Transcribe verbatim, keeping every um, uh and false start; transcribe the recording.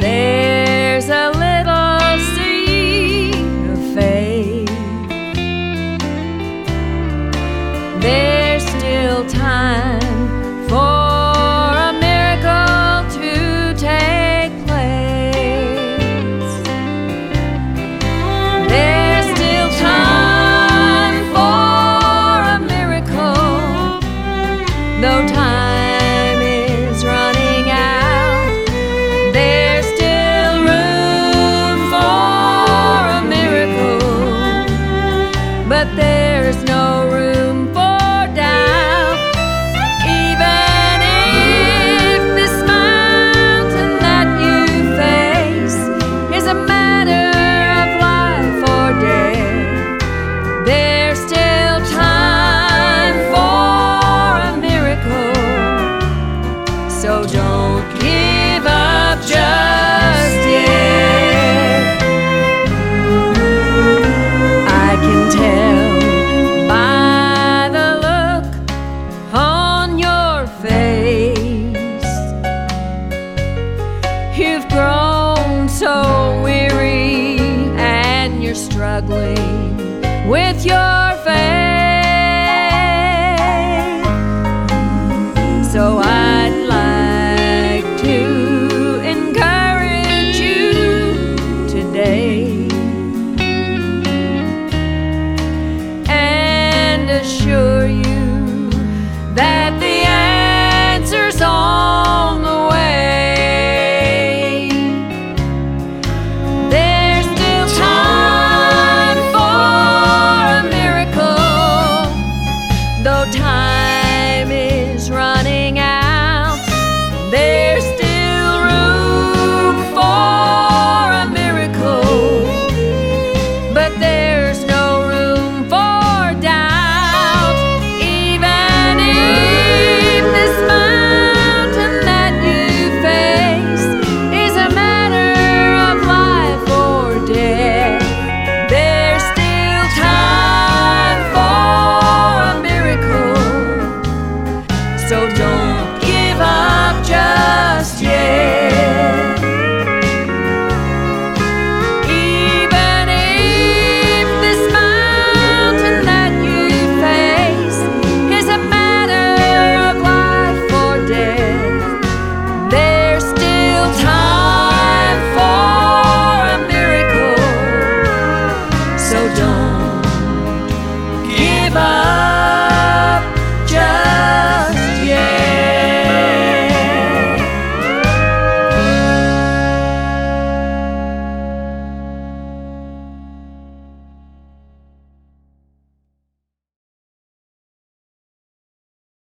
There's a little seed of faith. There's still time for a miracle to take place. There's still time for a miracle, though time is running out. There's still room for a miracle, but there's no room for doubt. Even if this mountain that you face is a matter of life or death, there's still time for a miracle. So don't give up just yet. I can tell by the look on your face, you've grown so weary and you're struggling with your faith. So I'd like to encourage you today and assure you that the answer's on the way. There's still time for a miracle, though time is running out. There's still room for a miracle, but there's no room for doubt. Even if this mountain that you face is a matter of life or death, there's still time for a miracle. So don't